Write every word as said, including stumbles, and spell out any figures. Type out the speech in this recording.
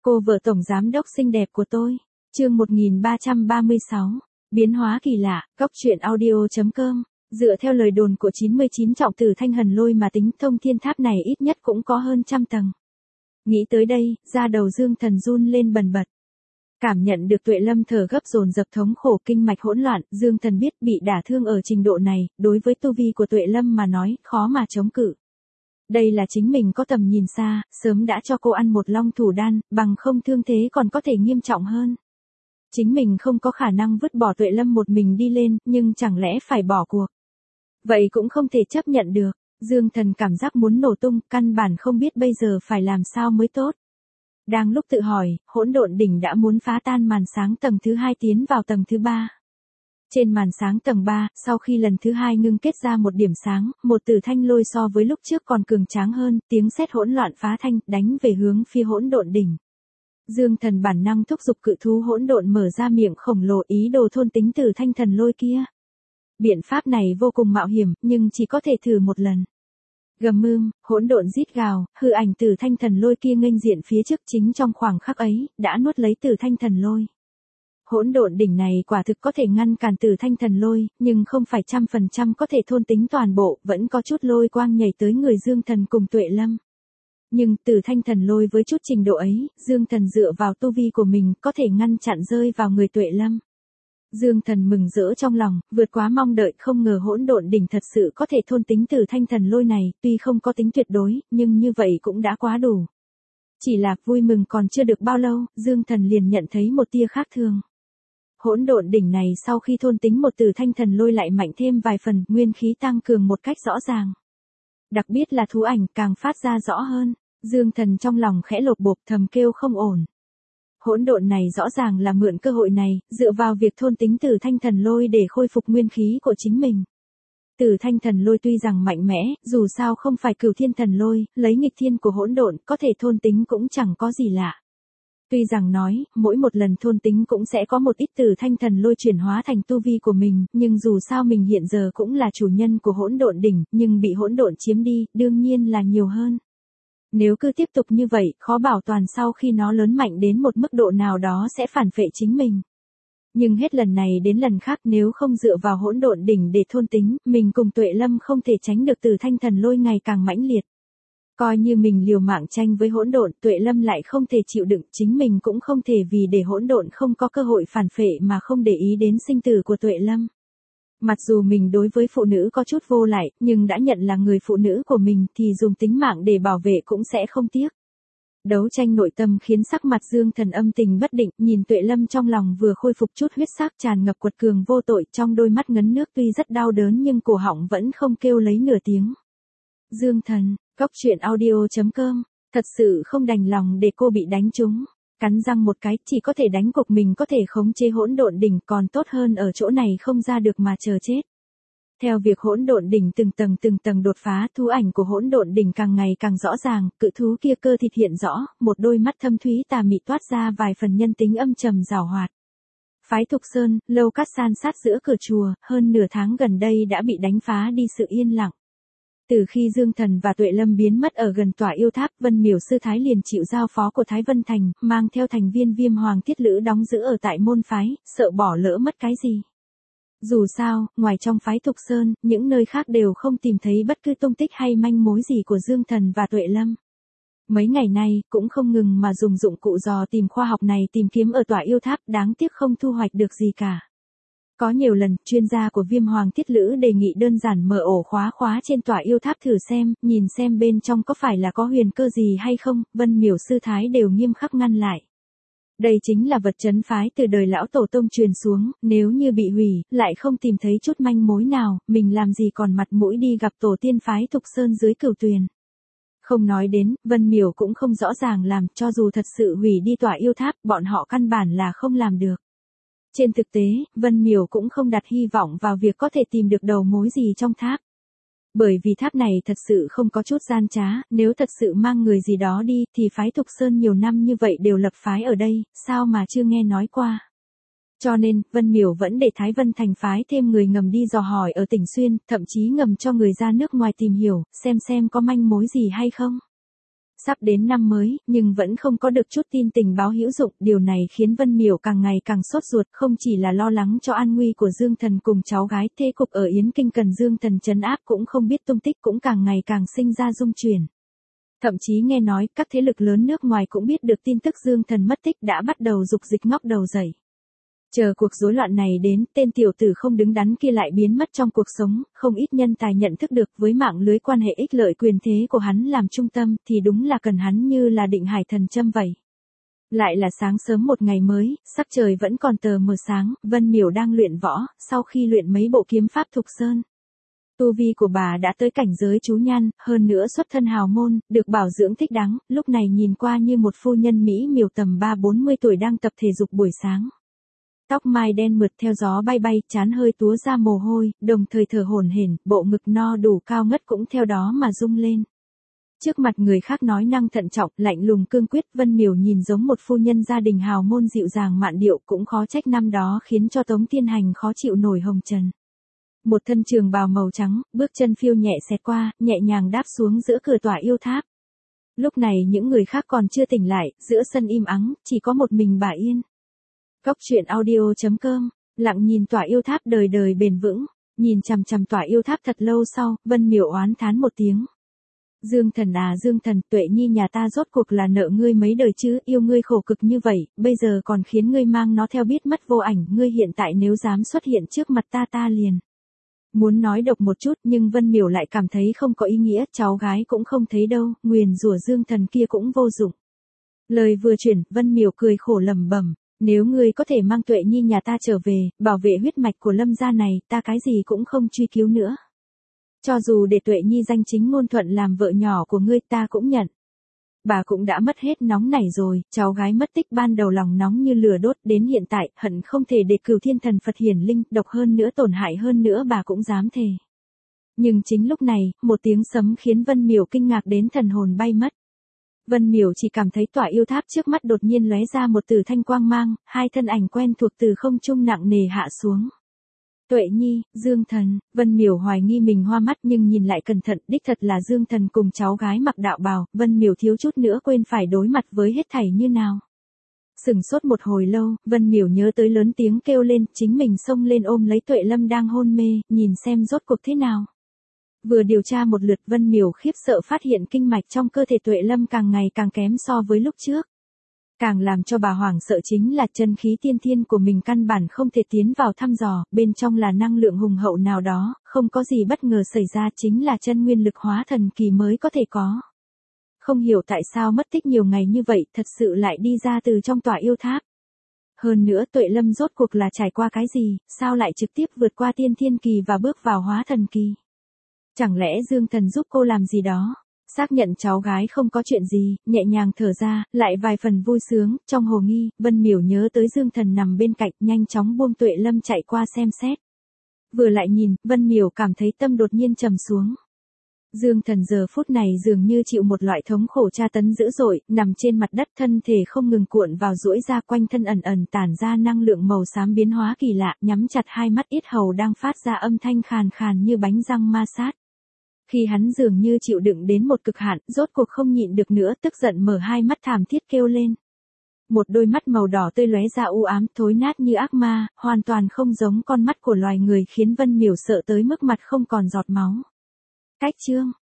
Cô vợ tổng giám đốc xinh đẹp của tôi. Chương một nghìn ba trăm ba mươi sáu. Biến hóa kỳ lạ, góc truyện audio chấm com. Dựa theo lời đồn của chín mươi chín trọng tử Thanh Hần Lôi mà tính thông thiên tháp này ít nhất cũng có hơn trăm tầng. Nghĩ tới đây, da đầu Dương Thần run lên bần bật. Cảm nhận được Tuệ Lâm thở gấp dồn dập thống khổ kinh mạch hỗn loạn, Dương Thần biết bị đả thương ở trình độ này, đối với tu vi của Tuệ Lâm mà nói, khó mà chống cự. Đây là chính mình có tầm nhìn xa, sớm đã cho cô ăn một long thủ đan, bằng không thương thế còn có thể nghiêm trọng hơn. Chính mình không có khả năng vứt bỏ Tuệ Lâm một mình đi lên, nhưng chẳng lẽ phải bỏ cuộc. Vậy cũng không thể chấp nhận được. Dương Thần cảm giác muốn nổ tung, căn bản không biết bây giờ phải làm sao mới tốt. Đang lúc tự hỏi, hỗn độn đỉnh đã muốn phá tan màn sáng tầng thứ hai tiến vào tầng thứ ba. Trên màn sáng tầng ba, sau khi lần thứ hai ngưng kết ra một điểm sáng, một tử thanh lôi so với lúc trước còn cường tráng hơn, tiếng sét hỗn loạn phá thanh, đánh về hướng phía hỗn độn đỉnh. Dương Thần bản năng thúc giục cự thú hỗn độn mở ra miệng khổng lồ ý đồ thôn tính tử thanh thần lôi kia. Biện pháp này vô cùng mạo hiểm, nhưng chỉ có thể thử một lần. Gầm mương, hỗn độn rít gào, hư ảnh tử thanh thần lôi kia nghênh diện phía trước, chính trong khoảng khắc ấy, đã nuốt lấy tử thanh thần lôi. Hỗn độn đỉnh này quả thực có thể ngăn cản tử thanh thần lôi, nhưng không phải trăm phần trăm có thể thôn tính toàn bộ, vẫn có chút lôi quang nhảy tới người Dương Thần cùng Tuệ Lâm. Nhưng tử thanh thần lôi với chút trình độ ấy, Dương Thần dựa vào tu vi của mình có thể ngăn chặn rơi vào người Tuệ Lâm. Dương Thần mừng rỡ trong lòng, vượt quá mong đợi, không ngờ hỗn độn đỉnh thật sự có thể thôn tính tử thanh thần lôi này, tuy không có tính tuyệt đối, nhưng như vậy cũng đã quá đủ. Chỉ là vui mừng còn chưa được bao lâu, Dương Thần liền nhận thấy một tia khác thường. Hỗn độn đỉnh này sau khi thôn tính một tử thanh thần lôi lại mạnh thêm vài phần, nguyên khí tăng cường một cách rõ ràng. Đặc biệt là thú ảnh càng phát ra rõ hơn, Dương Thần trong lòng khẽ lột bột thầm kêu không ổn. Hỗn độn này rõ ràng là mượn cơ hội này, dựa vào việc thôn tính tử thanh thần lôi để khôi phục nguyên khí của chính mình. Tử thanh thần lôi tuy rằng mạnh mẽ, dù sao không phải cửu thiên thần lôi, lấy nghịch thiên của hỗn độn, có thể thôn tính cũng chẳng có gì lạ. Tuy rằng nói, mỗi một lần thôn tính cũng sẽ có một ít tử thanh thần lôi chuyển hóa thành tu vi của mình, nhưng dù sao mình hiện giờ cũng là chủ nhân của hỗn độn đỉnh, nhưng bị hỗn độn chiếm đi, đương nhiên là nhiều hơn. Nếu cứ tiếp tục như vậy, khó bảo toàn sau khi nó lớn mạnh đến một mức độ nào đó sẽ phản phệ chính mình. Nhưng hết lần này đến lần khác, nếu không dựa vào hỗn độn đỉnh để thôn tính, mình cùng Tuệ Lâm không thể tránh được tử thanh thần lôi ngày càng mãnh liệt. Coi như mình liều mạng tranh với hỗn độn, Tuệ Lâm lại không thể chịu đựng, chính mình cũng không thể vì để hỗn độn không có cơ hội phản phệ mà không để ý đến sinh tử của Tuệ Lâm. Mặc dù mình đối với phụ nữ có chút vô lại, nhưng đã nhận là người phụ nữ của mình thì dùng tính mạng để bảo vệ cũng sẽ không tiếc. Đấu tranh nội tâm khiến sắc mặt Dương Thần âm tình bất định, nhìn Tuệ Lâm trong lòng vừa khôi phục chút huyết sắc tràn ngập quật cường vô tội, trong đôi mắt ngấn nước tuy rất đau đớn nhưng cổ họng vẫn không kêu lấy nửa tiếng. Dương Thần, góc truyện audio chấm com, thật sự không đành lòng để cô bị đánh trúng. Cắn răng một cái, chỉ có thể đánh gục mình có thể khống chế hỗn độn đỉnh, còn tốt hơn ở chỗ này không ra được mà chờ chết. Theo việc hỗn độn đỉnh từng tầng từng tầng đột phá, thú ảnh của hỗn độn đỉnh càng ngày càng rõ ràng, cự thú kia cơ thịt hiện rõ, một đôi mắt thâm thúy tà mị toát ra vài phần nhân tính âm trầm giảo hoạt. Phái Thục Sơn, lâu cát san sát giữa cửa chùa, hơn nửa tháng gần đây đã bị đánh phá đi sự yên lặng. Từ khi Dương Thần và Tuệ Lâm biến mất ở gần tòa yêu tháp, Vân Miểu sư thái liền chịu giao phó của Thái Vân Thành, mang theo thành viên Viêm Hoàng Thiết Lữ đóng giữ ở tại môn phái, sợ bỏ lỡ mất cái gì. Dù sao, ngoài trong phái Thục Sơn, những nơi khác đều không tìm thấy bất cứ tung tích hay manh mối gì của Dương Thần và Tuệ Lâm. Mấy ngày nay, cũng không ngừng mà dùng dụng cụ dò tìm khoa học này tìm kiếm ở tòa yêu tháp, đáng tiếc không thu hoạch được gì cả. Có nhiều lần, chuyên gia của Viêm Hoàng Thiết Lữ đề nghị đơn giản mở ổ khóa khóa trên tòa yêu tháp thử xem, nhìn xem bên trong có phải là có huyền cơ gì hay không, Vân Miểu sư thái đều nghiêm khắc ngăn lại. Đây chính là vật trấn phái từ đời lão tổ tông truyền xuống, nếu như bị hủy, lại không tìm thấy chút manh mối nào, mình làm gì còn mặt mũi đi gặp tổ tiên phái Thục Sơn dưới Cửu Tuyền. Không nói đến, Vân Miểu cũng không rõ ràng làm, cho dù thật sự hủy đi tòa yêu tháp, bọn họ căn bản là không làm được. Trên thực tế, Vân Miểu cũng không đặt hy vọng vào việc có thể tìm được đầu mối gì trong tháp. Bởi vì tháp này thật sự không có chút gian trá, nếu thật sự mang người gì đó đi, thì phái Thục Sơn nhiều năm như vậy đều lập phái ở đây, sao mà chưa nghe nói qua. Cho nên, Vân Miểu vẫn để Thái Vân Thành phái thêm người ngầm đi dò hỏi ở tỉnh Xuyên, thậm chí ngầm cho người ra nước ngoài tìm hiểu, xem xem có manh mối gì hay không. Sắp đến năm mới, nhưng vẫn không có được chút tin tình báo hữu dụng, điều này khiến Vân Miểu càng ngày càng sốt ruột, không chỉ là lo lắng cho an nguy của Dương Thần cùng cháu gái, thế cục ở Yến Kinh cần Dương Thần trấn áp cũng không biết tung tích, cũng càng ngày càng sinh ra rung chuyển. Thậm chí nghe nói, các thế lực lớn nước ngoài cũng biết được tin tức Dương Thần mất tích, đã bắt đầu dục dịch ngóc đầu dậy. Chờ cuộc rối loạn này đến, tên tiểu tử không đứng đắn kia lại biến mất trong cuộc sống, không ít nhân tài nhận thức được với mạng lưới quan hệ ích lợi quyền thế của hắn làm trung tâm, thì đúng là cần hắn như là định hải thần châm vậy. Lại là sáng sớm một ngày mới, sắc trời vẫn còn tờ mờ sáng, Vân Miểu đang luyện võ, sau khi luyện mấy bộ kiếm pháp thục sơn. Tu vi của bà đã tới cảnh giới chú nhan, hơn nữa xuất thân hào môn, được bảo dưỡng thích đáng, lúc này nhìn qua như một phu nhân Mỹ miều tầm ba bốn mươi tuổi đang tập thể dục buổi sáng. Tóc mai đen mượt theo gió bay bay, trán hơi túa ra mồ hôi, đồng thời thở hổn hển, bộ ngực no đủ cao ngất cũng theo đó mà rung lên. Trước mặt người khác nói năng thận trọng, lạnh lùng cương quyết, Vân Miểu nhìn giống một phu nhân gia đình hào môn dịu dàng mạn điệu, cũng khó trách năm đó khiến cho Tống Thiên Hành khó chịu nổi hồng trần. Một thân trường bào màu trắng, bước chân phiêu nhẹ xẹt qua, nhẹ nhàng đáp xuống giữa cửa tòa yêu tháp. Lúc này những người khác còn chưa tỉnh lại, giữa sân im ắng, chỉ có một mình bà yên. Góc truyện audio chấm com, lặng nhìn tòa yêu tháp đời đời bền vững, nhìn chằm chằm tòa yêu tháp thật lâu sau, Vân Miểu oán thán một tiếng. Dương Thần à Dương Thần, Tuệ Nhi nhà ta rốt cuộc là nợ ngươi mấy đời chứ, yêu ngươi khổ cực như vậy, bây giờ còn khiến ngươi mang nó theo biết mất vô ảnh, ngươi hiện tại nếu dám xuất hiện trước mặt ta ta liền. Muốn nói độc một chút nhưng Vân Miểu lại cảm thấy không có ý nghĩa, cháu gái cũng không thấy đâu, nguyền rủa Dương Thần kia cũng vô dụng. Lời vừa chuyển, Vân Miểu cười khổ lẩm bẩm. Nếu ngươi có thể mang Tuệ Nhi nhà ta trở về, bảo vệ huyết mạch của Lâm gia này, ta cái gì cũng không truy cứu nữa. Cho dù để Tuệ Nhi danh chính ngôn thuận làm vợ nhỏ của ngươi ta cũng nhận. Bà cũng đã mất hết nóng nảy rồi, cháu gái mất tích ban đầu lòng nóng như lửa đốt, đến hiện tại, hận không thể để Cửu Thiên Thần Phật hiển linh, độc hơn nữa tổn hại hơn nữa bà cũng dám thề. Nhưng chính lúc này, một tiếng sấm khiến Vân Miểu kinh ngạc đến thần hồn bay mất. Vân Miểu chỉ cảm thấy tòa yêu tháp trước mắt đột nhiên lóe ra một tử thanh quang mang, hai thân ảnh quen thuộc từ không trung nặng nề hạ xuống. Tuệ Nhi, Dương Thần, Vân Miểu hoài nghi mình hoa mắt nhưng nhìn lại cẩn thận, đích thật là Dương Thần cùng cháu gái mặc đạo bào, Vân Miểu thiếu chút nữa quên phải đối mặt với hết thảy như nào. Sừng sốt một hồi lâu, Vân Miểu nhớ tới lớn tiếng kêu lên, chính mình xông lên ôm lấy Tuệ Lâm đang hôn mê, nhìn xem rốt cuộc thế nào. Vừa điều tra một lượt, Vân Miểu khiếp sợ phát hiện kinh mạch trong cơ thể Tuệ Lâm càng ngày càng kém so với lúc trước. Càng làm cho bà hoảng sợ chính là chân khí tiên thiên của mình căn bản không thể tiến vào thăm dò, bên trong là năng lượng hùng hậu nào đó, không có gì bất ngờ xảy ra, chính là chân nguyên lực hóa thần kỳ mới có thể có. Không hiểu tại sao mất tích nhiều ngày như vậy, thật sự lại đi ra từ trong tòa yêu tháp. Hơn nữa Tuệ Lâm rốt cuộc là trải qua cái gì, sao lại trực tiếp vượt qua tiên thiên kỳ và bước vào hóa thần kỳ. Chẳng lẽ Dương Thần giúp cô làm gì đó? Xác nhận cháu gái không có chuyện gì, nhẹ nhàng thở ra, lại vài phần vui sướng, trong hồ nghi, Vân Miểu nhớ tới Dương Thần nằm bên cạnh, nhanh chóng buông Tuệ Lâm chạy qua xem xét. Vừa lại nhìn, Vân Miểu cảm thấy tâm đột nhiên trầm xuống. Dương Thần giờ phút này dường như chịu một loại thống khổ tra tấn dữ dội, nằm trên mặt đất, thân thể không ngừng cuộn vào duỗi ra, quanh thân ẩn ẩn tản ra năng lượng màu xám biến hóa kỳ lạ, nhắm chặt hai mắt, yết hầu đang phát ra âm thanh khàn khàn như bánh răng ma sát. Khi hắn dường như chịu đựng đến một cực hạn, rốt cuộc không nhịn được nữa, tức giận mở hai mắt thảm thiết kêu lên. Một đôi mắt màu đỏ tươi lóe ra u ám, thối nát như ác ma, hoàn toàn không giống con mắt của loài người, khiến Vân Miểu sợ tới mức mặt không còn giọt máu. Cách chương